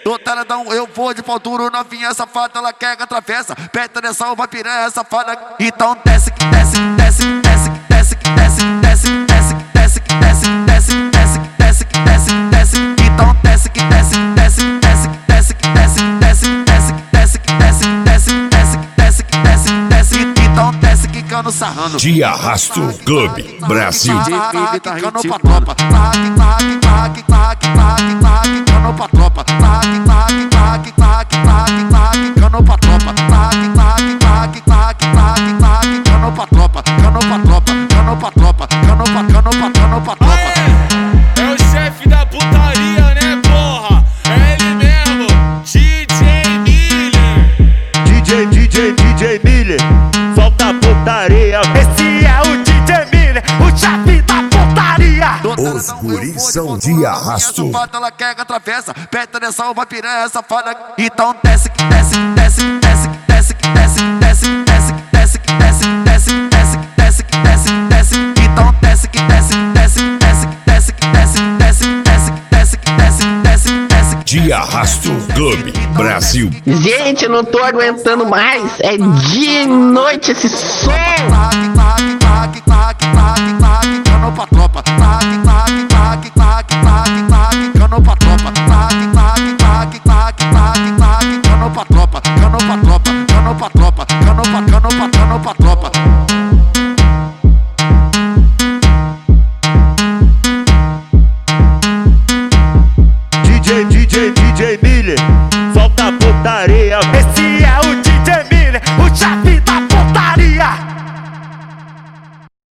Do taradão eu vou de pau duro, novinha safada, ela quer que atravessa. Peta nessa vai piranha safada. Então desce, desce, desce, desce, desce, desce, desce, desce, desce, desce, desce, desce, desce, desce, desce. Então desce, desce, desce, desce, desce, desce, desce, desce, desce, desce, desce, desce, desce, desce, desce. Então desce quicando sarrando. De Arrasto Clube Brasil. Quicando pra tropa. Quicando pra tropa. Quicando pra tropa. Cano pra tropa, cano pra tropa, cano pra tropa, cano pra tropa. É o chefe da putaria, né, porra? É ele mesmo, DJ Miller. DJ Miller, solta a putaria. Esse é o DJ Miller, o chefe da putaria. Os guris são de Arrasto. Ela quer que atravessa, peta nessa vai piranha safada. Então desce, desce, desce, desce, desce, desce, desce, desce, desce, desce, desce, desce, desce, desce, desce. Então desce, desce, desce, desce, desce, desce, desce, desce, desce, desce, desce, desce. De Arrasto Clube Brasil. Gente, eu não tô aguentando mais. É dia e noite esse som. Cano pra tropa.